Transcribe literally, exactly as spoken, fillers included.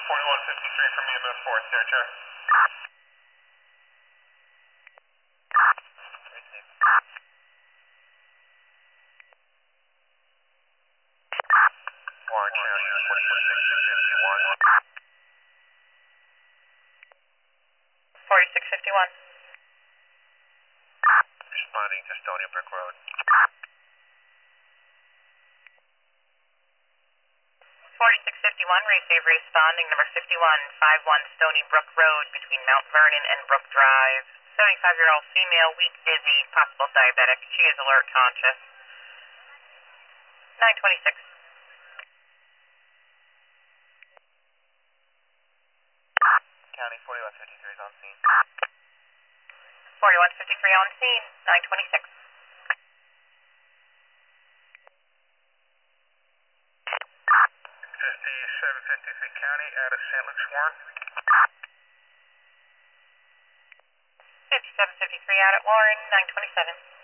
forty-one fifty-three from E M S four, Stitcher. Warren County, forty-one sixty fifty-one. forty-six fifty-one. Responding to Stony Brook Road. forty-six fifty-one, receive responding number fifty-one fifty-one Stony Brook Road between Mount Vernon and Brook Drive. seventy-five-year-old female, weak, dizzy, possible diabetic. She is alert, conscious. nine twenty-six. County, forty-one fifty-three is on scene. forty-one fifty-three on scene, nine twenty-six. fifty-seven fifty-three County, out of Saint Luke's Warren. fifty-seven fifty-three out at Warren, nine twenty-seven.